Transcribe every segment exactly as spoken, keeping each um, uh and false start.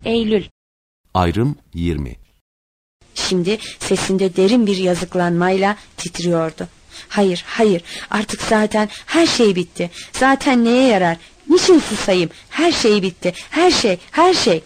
Eylül. Ayrım yirmi. Şimdi sesinde derin bir yazıklanmayla titriyordu. Hayır, hayır, artık zaten her şey bitti. Zaten neye yarar? Niçin susayım? Her şey bitti. Her şey, her şey.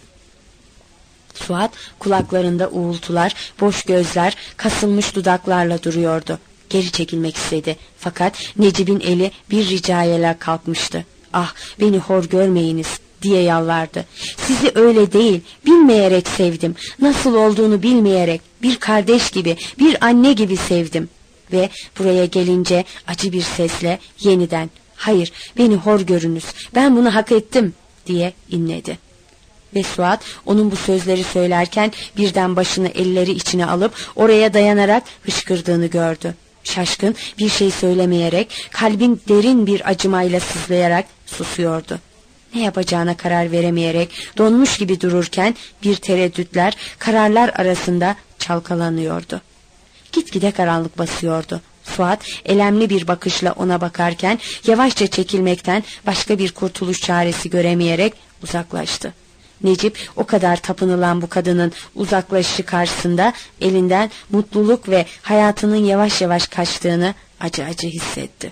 Suat kulaklarında uğultular, boş gözler, kasılmış dudaklarla duruyordu. Geri çekilmek istedi. Fakat Necip'in eli bir ricayla kalkmıştı. Ah, beni hor görmeyiniz diye yalvardı. Sizi öyle değil, bilmeyerek sevdim. Nasıl olduğunu bilmeyerek, bir kardeş gibi, bir anne gibi sevdim. Ve buraya gelince acı bir sesle yeniden, hayır, beni hor görünüz, ben bunu hak ettim diye inledi. Ve Suat onun bu sözleri söylerken birden başını elleri içine alıp oraya dayanarak hışkırdığını gördü. Şaşkın, bir şey söylemeyerek, kalbin derin bir acımayla sızlayarak susuyordu. Ne yapacağına karar veremeyerek donmuş gibi dururken bir tereddütler, kararlar arasında çalkalanıyordu. Gitgide karanlık basıyordu. Suat elemli bir bakışla ona bakarken yavaşça çekilmekten başka bir kurtuluş çaresi göremeyerek uzaklaştı. Necip o kadar tapınılan bu kadının uzaklaşışı karşısında elinden mutluluk ve hayatının yavaş yavaş kaçtığını acı acı hissetti.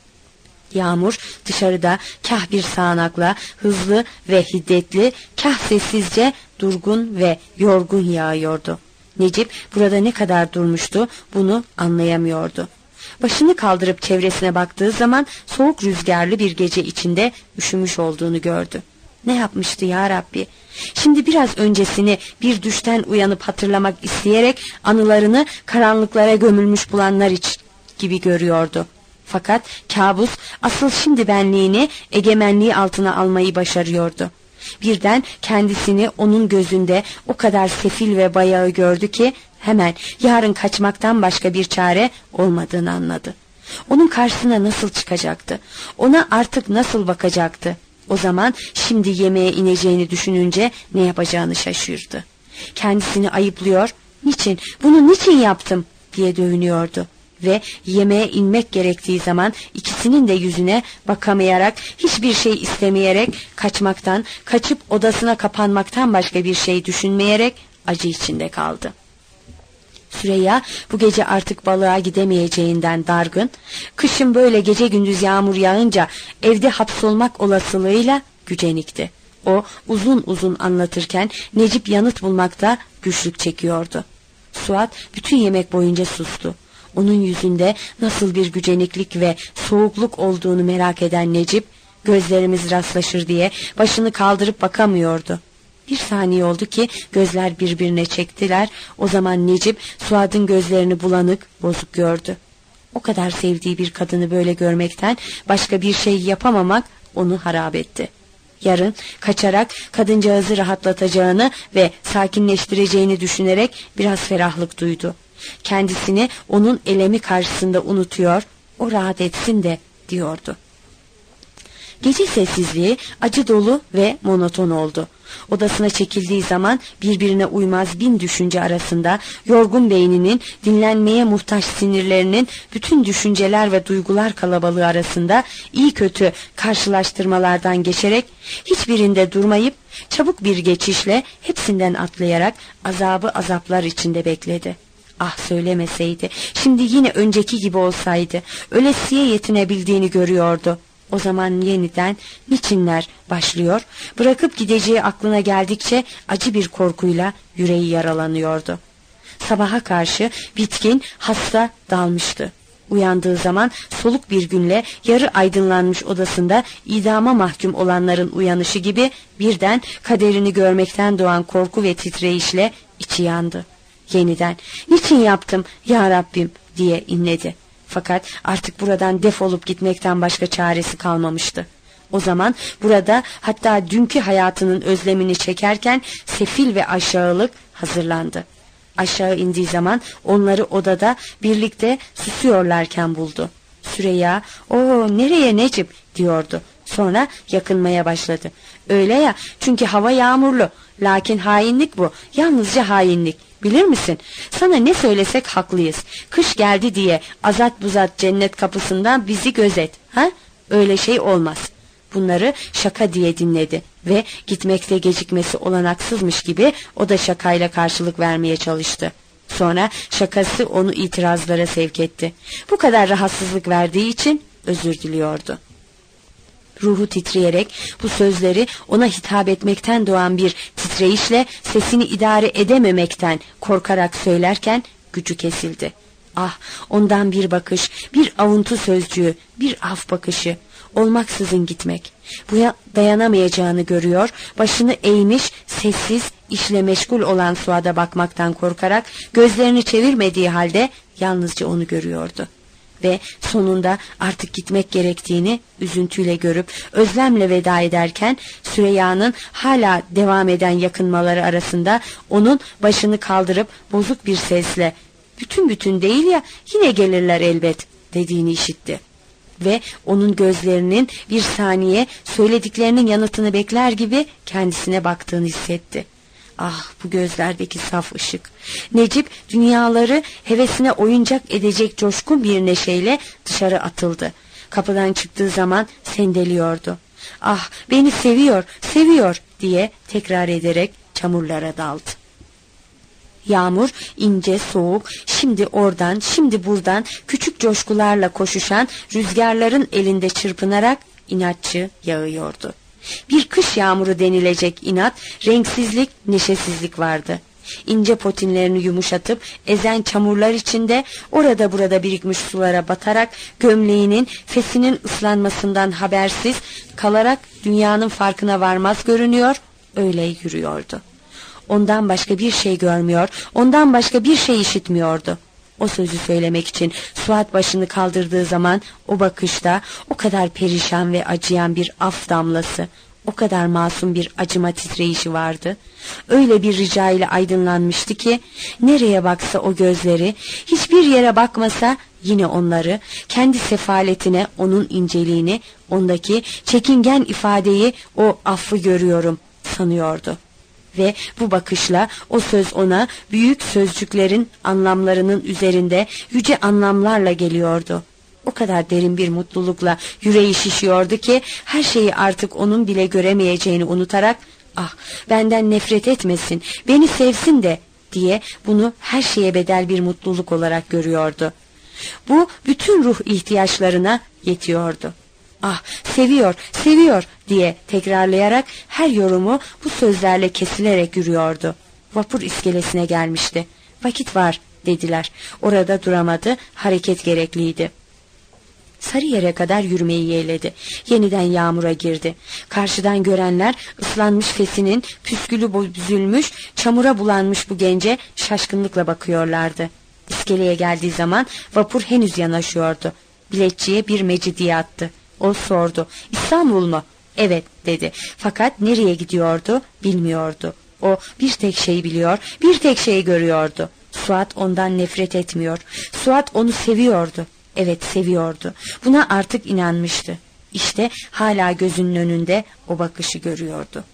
Yağmur dışarıda kah bir sağanakla hızlı ve hiddetli, kah sessizce durgun ve yorgun yağıyordu. Necip burada ne kadar durmuştu bunu anlayamıyordu. Başını kaldırıp çevresine baktığı zaman soğuk rüzgarlı bir gece içinde üşümüş olduğunu gördü. Ne yapmıştı ya Rabbi? Şimdi biraz öncesini bir düşten uyanıp hatırlamak isteyerek anılarını karanlıklara gömülmüş bulanlar iç gibi görüyordu. Fakat kabus asıl şimdi benliğini, egemenliği altına almayı başarıyordu. Birden kendisini onun gözünde o kadar sefil ve bayağı gördü ki hemen yarın kaçmaktan başka bir çare olmadığını anladı. Onun karşısına nasıl çıkacaktı? Ona artık nasıl bakacaktı? O zaman şimdi yemeğe ineceğini düşününce ne yapacağını şaşırdı. Kendisini ayıplıyor, niçin, bunu niçin yaptım diye dövünüyordu. Ve yemeğe inmek gerektiği zaman ikisinin de yüzüne bakamayarak, hiçbir şey istemeyerek, kaçmaktan, kaçıp odasına kapanmaktan başka bir şey düşünmeyerek acı içinde kaldı. Süreyya bu gece artık balığa gidemeyeceğinden dargın, kışın böyle gece gündüz yağmur yağınca evde hapsolmak olasılığıyla gücenikti. O uzun uzun anlatırken Necip yanıt bulmakta güçlük çekiyordu. Suat bütün yemek boyunca sustu. Onun yüzünde nasıl bir güceniklik ve soğukluk olduğunu merak eden Necip, gözlerimiz rastlaşır diye başını kaldırıp bakamıyordu. Bir saniye oldu ki gözler birbirine çektiler. O zaman Necip Suat'ın gözlerini bulanık, bozuk gördü. O kadar sevdiği bir kadını böyle görmekten başka bir şey yapamamak onu harap etti. Yarın kaçarak kadıncağızı rahatlatacağını ve sakinleştireceğini düşünerek biraz ferahlık duydu. Kendisini onun elemi karşısında unutuyor, o rahat etsin de diyordu. Gece sessizliği acı dolu ve monoton oldu. Odasına çekildiği zaman birbirine uymaz bin düşünce arasında yorgun beyninin, dinlenmeye muhtaç sinirlerinin bütün düşünceler ve duygular kalabalığı arasında iyi kötü karşılaştırmalardan geçerek hiçbirinde durmayıp çabuk bir geçişle hepsinden atlayarak azabı azaplar içinde bekledi. Ah söylemeseydi, şimdi yine önceki gibi olsaydı, ölesiye yetinebildiğini görüyordu. O zaman yeniden niçinler başlıyor, bırakıp gideceği aklına geldikçe acı bir korkuyla yüreği yaralanıyordu. Sabaha karşı bitkin, hasta dalmıştı. Uyandığı zaman soluk bir günle yarı aydınlanmış odasında idama mahkum olanların uyanışı gibi birden kaderini görmekten doğan korku ve titreyişle içi yandı. Yeniden niçin yaptım ya Rabbim diye inledi. Fakat artık buradan defolup gitmekten başka çaresi kalmamıştı. O zaman burada hatta dünkü hayatının özlemini çekerken sefil ve aşağılık hazırlandı. Aşağı indiği zaman onları odada birlikte susuyorlarken buldu. Süreyya, "O nereye Necip?" diyordu. Sonra yakınmaya başladı. "Öyle ya, çünkü hava yağmurlu. Lakin hainlik bu, yalnızca hainlik. Bilir misin? Sana ne söylesek haklıyız. Kış geldi diye azat buzat cennet kapısından bizi gözet. Ha? Öyle şey olmaz." Bunları şaka diye dinledi. Ve gitmekte gecikmesi olanaksızmış gibi o da şakayla karşılık vermeye çalıştı. Sonra şakası onu itirazlara sevk etti. Bu kadar rahatsızlık verdiği için özür diliyordu. Ruhu titreyerek bu sözleri ona hitap etmekten doğan bir titreyişle sesini idare edememekten korkarak söylerken gücü kesildi. Ah, ondan bir bakış, bir avuntu sözcüğü, bir af bakışı, olmaksızın gitmek. Buya dayanamayacağını görüyor, başını eğmiş, sessiz, işle meşgul olan Suad'a bakmaktan korkarak gözlerini çevirmediği halde yalnızca onu görüyordu. Ve sonunda artık gitmek gerektiğini üzüntüyle görüp özlemle veda ederken Süreyya'nın hala devam eden yakınmaları arasında onun başını kaldırıp bozuk bir sesle "Bütün bütün değil ya, yine gelirler elbet" dediğini işitti. Ve onun gözlerinin bir saniye söylediklerinin yanıtını bekler gibi kendisine baktığını hissetti. Ah, bu gözlerdeki saf ışık. Necip dünyaları hevesine oyuncak edecek coşkun bir neşeyle dışarı atıldı. Kapıdan çıktığı zaman sendeliyordu. Ah, beni seviyor, seviyor diye tekrar ederek çamurlara daldı. Yağmur ince, soğuk, şimdi oradan, şimdi buradan küçük coşkularla koşuşan rüzgarların elinde çırpınarak inatçı yağıyordu. Bir kış yağmuru denilecek inat, renksizlik, neşesizlik vardı. İnce potinlerini yumuşatıp ezen çamurlar içinde orada burada birikmiş sulara batarak gömleğinin fesinin ıslanmasından habersiz kalarak dünyanın farkına varmaz görünüyor, öyle yürüyordu. Ondan başka bir şey görmüyor, ondan başka bir şey işitmiyordu. O sözü söylemek için Suat başını kaldırdığı zaman o bakışta o kadar perişan ve acıyan bir af damlası, o kadar masum bir acıma titreyişi vardı. Öyle bir rica ile aydınlanmıştı ki nereye baksa o gözleri, hiçbir yere bakmasa yine onları, kendi sefaletine onun inceliğini, ondaki çekingen ifadeyi, o affı görüyorum sanıyordu. Ve bu bakışla o söz ona büyük sözcüklerin anlamlarının üzerinde yüce anlamlarla geliyordu. O kadar derin bir mutlulukla yüreği şişiyordu ki her şeyi artık onun bile göremeyeceğini unutarak "Ah, benden nefret etmesin, beni sevsin de" diye bunu her şeye bedel bir mutluluk olarak görüyordu. Bu bütün ruh ihtiyaçlarına yetiyordu. "Ah, seviyor, seviyor" diye tekrarlayarak her yorumu bu sözlerle kesilerek yürüyordu. Vapur iskelesine gelmişti. "Vakit var" dediler. Orada duramadı, hareket gerekliydi. Sarıyer'e kadar yürümeyi yeğledi. Yeniden yağmura girdi. Karşıdan görenler ıslanmış fesinin püskülü büzülmüş, çamura bulanmış bu gence şaşkınlıkla bakıyorlardı. İskeleye geldiği zaman vapur henüz yanaşıyordu. Biletçiye bir mecidiye attı. O sordu. "İstanbul mu?" "Evet" dedi. Fakat nereye gidiyordu bilmiyordu. O bir tek şey biliyor, bir tek şey görüyordu. Suat ondan nefret etmiyor. Suat onu seviyordu. Evet, seviyordu. Buna artık inanmıştı. İşte hala gözünün önünde o bakışı görüyordu.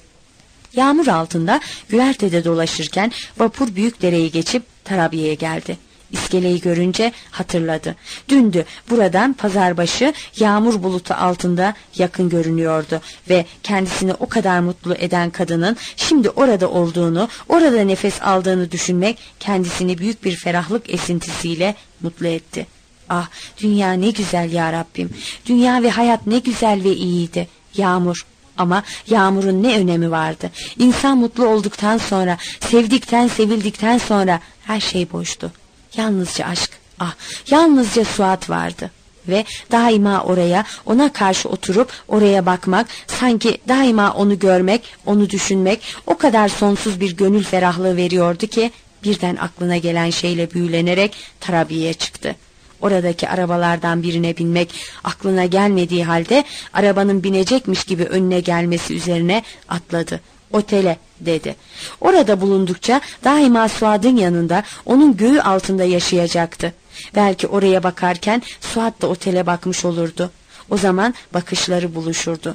Yağmur altında güvertede dolaşırken vapur Büyükdere'yi geçip Tarabya'ya geldi. İskeleyi görünce hatırladı. Dündü, buradan Pazarbaşı yağmur bulutu altında yakın görünüyordu ve kendisini o kadar mutlu eden kadının şimdi orada olduğunu, orada nefes aldığını düşünmek kendisini büyük bir ferahlık esintisiyle mutlu etti. Ah, dünya ne güzel ya Rabbim, dünya ve hayat ne güzel ve iyiydi. Yağmur. Ama yağmurun ne önemi vardı? İnsan mutlu olduktan sonra, sevdikten sevildikten sonra her şey boştu. Yalnızca aşk, ah, yalnızca Suat vardı. Ve daima oraya, ona karşı oturup oraya bakmak, sanki daima onu görmek, onu düşünmek o kadar sonsuz bir gönül ferahlığı veriyordu ki birden aklına gelen şeyle büyülenerek Tarabya'ya çıktı. Oradaki arabalardan birine binmek aklına gelmediği halde arabanın binecekmiş gibi önüne gelmesi üzerine atladı. "Otele" dedi. Orada bulundukça daima Suat'ın yanında, onun göğü altında yaşayacaktı. Belki oraya bakarken Suat da otele bakmış olurdu. O zaman bakışları buluşurdu.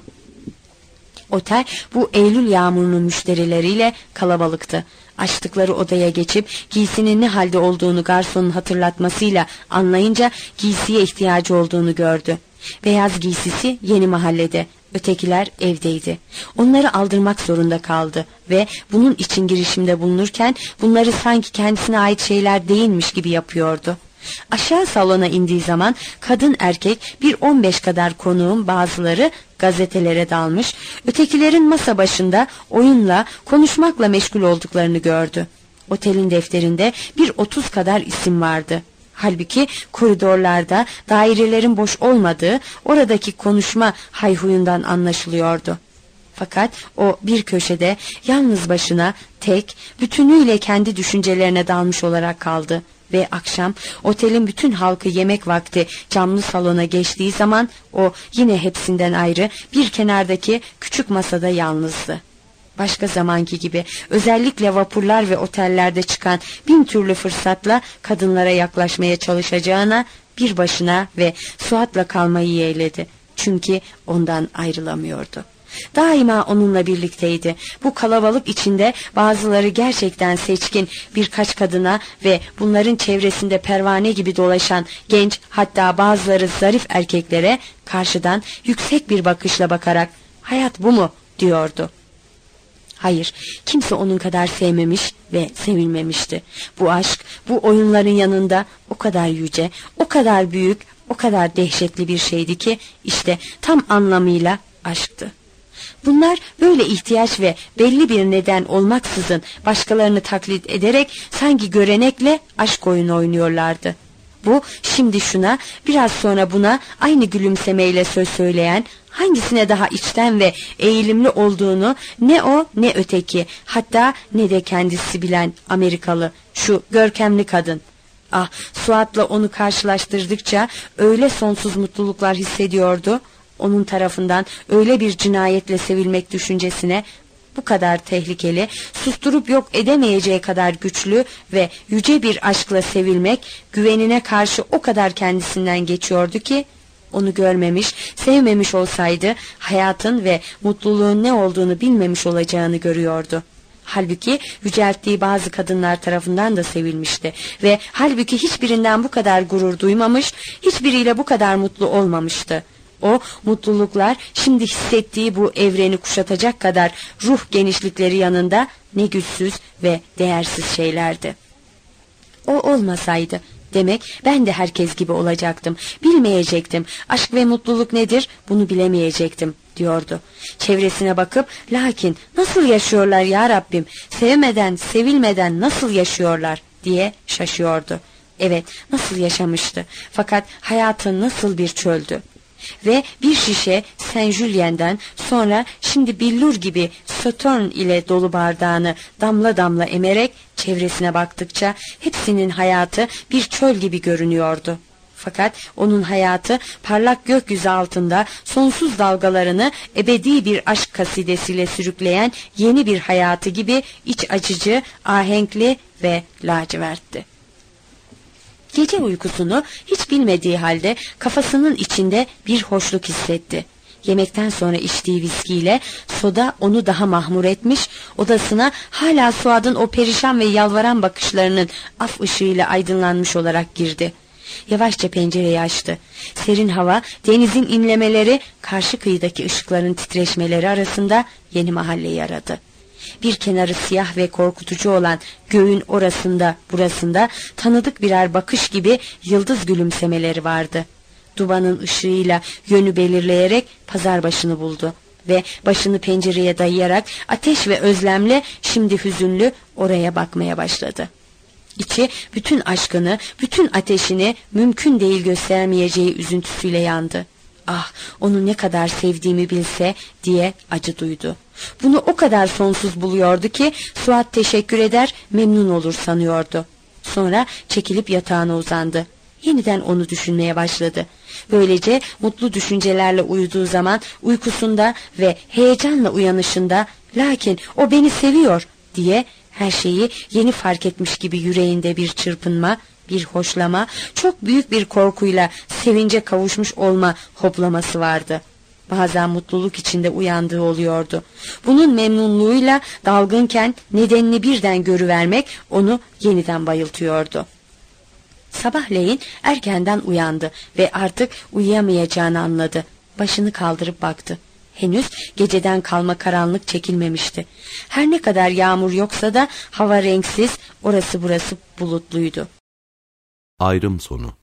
Otel bu Eylül yağmurunun müşterileriyle kalabalıktı. Açtıkları odaya geçip giysinin ne halde olduğunu garsonun hatırlatmasıyla anlayınca giysiye ihtiyacı olduğunu gördü. Beyaz giysisi yeni mahallede, Ötekiler evdeydi. Onları aldırmak zorunda kaldı ve bunun için girişimde bulunurken bunları sanki kendisine ait şeyler değilmiş gibi yapıyordu. Aşağı salona indiği zaman kadın erkek bir on beş kadar konuğun bazıları gazetelere dalmış, ötekilerin masa başında oyunla, konuşmakla meşgul olduklarını gördü. Otelin defterinde bir otuz kadar isim vardı. Halbuki koridorlarda dairelerin boş olmadığı oradaki konuşma hayhuyundan anlaşılıyordu. Fakat o bir köşede yalnız başına tek, bütünüyle kendi düşüncelerine dalmış olarak kaldı. Ve akşam otelin bütün halkı yemek vakti camlı salona geçtiği zaman o yine hepsinden ayrı bir kenardaki küçük masada yalnızdı. Başka zamanki gibi özellikle vapurlar ve otellerde çıkan bin türlü fırsatla kadınlara yaklaşmaya çalışacağına bir başına ve Suat'la kalmayı yeğledi. Çünkü ondan ayrılamıyordu. Daima onunla birlikteydi. Bu kalabalık içinde bazıları gerçekten seçkin birkaç kadına ve bunların çevresinde pervane gibi dolaşan genç, hatta bazıları zarif erkeklere karşıdan yüksek bir bakışla bakarak "Hayat bu mu?" diyordu. Hayır, kimse onun kadar sevmemiş ve sevilmemişti. Bu aşk, bu oyunların yanında o kadar yüce, o kadar büyük, o kadar dehşetli bir şeydi ki işte tam anlamıyla aşktı. Bunlar böyle ihtiyaç ve belli bir neden olmaksızın başkalarını taklit ederek sanki görenekle aşk oyunu oynuyorlardı. Bu şimdi şuna, biraz sonra buna aynı gülümsemeyle söz söyleyen, hangisine daha içten ve eğilimli olduğunu ne o ne öteki, hatta ne de kendisi bilen Amerikalı, şu görkemli kadın. Ah, Suat'la onu karşılaştırdıkça öyle sonsuz mutluluklar hissediyordu. Onun tarafından öyle bir cinayetle sevilmek düşüncesine, bu kadar tehlikeli, susturup yok edemeyeceği kadar güçlü ve yüce bir aşkla sevilmek, güvenine karşı o kadar kendisinden geçiyordu ki, onu görmemiş, sevmemiş olsaydı hayatın ve mutluluğun ne olduğunu bilmemiş olacağını görüyordu. Halbuki yücelttiği bazı kadınlar tarafından da sevilmişti ve halbuki hiçbirinden bu kadar gurur duymamış, hiçbiriyle bu kadar mutlu olmamıştı. O mutluluklar şimdi hissettiği bu evreni kuşatacak kadar ruh genişlikleri yanında ne güçsüz ve değersiz şeylerdi. O olmasaydı demek ben de herkes gibi olacaktım, bilmeyecektim, aşk ve mutluluk nedir bunu bilemeyecektim diyordu. Çevresine bakıp lakin nasıl yaşıyorlar ya Rabbim, sevmeden sevilmeden nasıl yaşıyorlar diye şaşıyordu. Evet, nasıl yaşamıştı, fakat hayatı nasıl bir çöldü. Ve bir şişe Saint Julien'den sonra şimdi billur gibi Sautern ile dolu bardağını damla damla emerek çevresine baktıkça hepsinin hayatı bir çöl gibi görünüyordu. Fakat onun hayatı parlak gökyüzü altında sonsuz dalgalarını ebedi bir aşk kasidesiyle sürükleyen yeni bir hayatı gibi iç açıcı, ahenkli ve lacivertti. Gece uykusunu hiç bilmediği halde kafasının içinde bir hoşluk hissetti. Yemekten sonra içtiği viskiyle soda onu daha mahmur etmiş, odasına hala Suad'ın o perişan ve yalvaran bakışlarının af ışığıyla aydınlanmış olarak girdi. Yavaşça pencereyi açtı. Serin hava, denizin inlemeleri, karşı kıyıdaki ışıkların titreşmeleri arasında yeni mahalleyi aradı. Bir kenarı siyah ve korkutucu olan göğün orasında burasında tanıdık birer bakış gibi yıldız gülümsemeleri vardı. Dubanın ışığıyla yönü belirleyerek pazar başını buldu ve başını pencereye dayayarak ateş ve özlemle şimdi hüzünlü oraya bakmaya başladı. İçi bütün aşkını, bütün ateşini mümkün değil göstermeyeceği üzüntüsüyle yandı. Ah, onu ne kadar sevdiğimi bilse diye acı duydu. Bunu o kadar sonsuz buluyordu ki Suat teşekkür eder, memnun olur sanıyordu. Sonra çekilip yatağına uzandı. Yeniden onu düşünmeye başladı. Böylece mutlu düşüncelerle uyuduğu zaman uykusunda ve heyecanla uyanışında lakin o beni seviyor diye her şeyi yeni fark etmiş gibi yüreğinde bir çırpınma, bir hoşlama, çok büyük bir korkuyla sevince kavuşmuş olma hoplaması vardı. Bazen mutluluk içinde uyandığı oluyordu. Bunun memnunluğuyla dalgınken nedenini birden görüvermek onu yeniden bayıltıyordu. Sabahleyin erkenden uyandı ve artık uyuyamayacağını anladı. Başını kaldırıp baktı. Henüz geceden kalma karanlık çekilmemişti. Her ne kadar yağmur yoksa da hava renksiz, orası burası bulutluydu. Ayrım sonu.